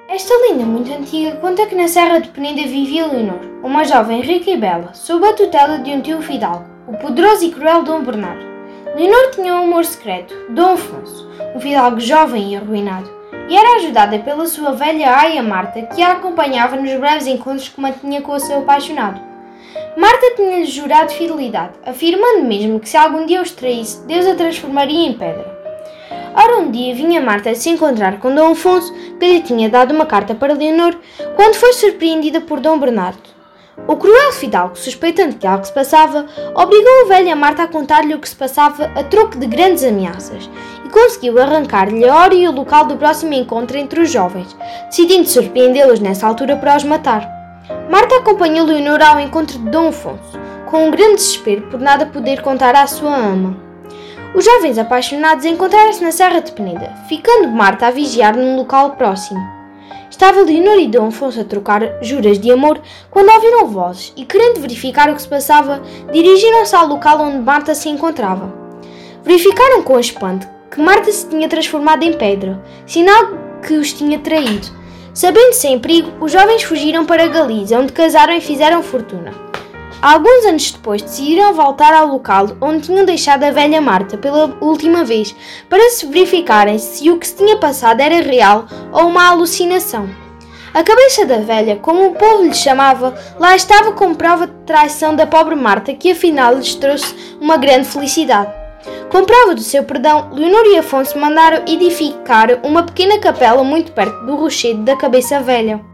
Esta lenda muito antiga conta que na Serra de Peneda vivia Leonor, uma jovem rica e bela, sob a tutela de um tio fidalgo, o poderoso e cruel Dom Bernardo. Leonor tinha um amor secreto, Dom Afonso, um fidalgo jovem e arruinado, e era ajudada pela sua velha aia Marta, que a acompanhava nos breves encontros que mantinha com o seu apaixonado. Marta tinha-lhe jurado fidelidade, afirmando mesmo que se algum dia os traísse, Deus a transformaria em pedra. Ora, um dia vinha Marta se encontrar com Dom Afonso, que lhe tinha dado uma carta para Leonor, quando foi surpreendida por Dom Bernardo. O cruel fidalgo, suspeitando que algo se passava, obrigou a velha Marta a contar-lhe o que se passava a troco de grandes ameaças e conseguiu arrancar-lhe a hora e o local do próximo encontro entre os jovens, decidindo surpreendê-los nessa altura para os matar. Marta acompanhou Leonor ao encontro de Dom Afonso, com um grande desespero por nada poder contar à sua ama. Os jovens apaixonados encontraram-se na Serra de Peneda, ficando Marta a vigiar num local próximo. Estava Leonor e Dom Afonso a trocar juras de amor quando ouviram vozes e, querendo verificar o que se passava, dirigiram-se ao local onde Marta se encontrava. Verificaram com espanto que Marta se tinha transformado em pedra, sinal que os tinha traído. Sabendo-se em perigo, os jovens fugiram para Galiza, onde casaram e fizeram fortuna. Alguns anos depois decidiram voltar ao local onde tinham deixado a velha Marta pela última vez, para se verificarem se o que se tinha passado era real ou uma alucinação. A cabeça da velha, como o povo lhe chamava, lá estava como prova de traição da pobre Marta, que afinal lhes trouxe uma grande felicidade. Com prova do seu perdão, Leonor e Afonso mandaram edificar uma pequena capela muito perto do rochedo da cabeça velha.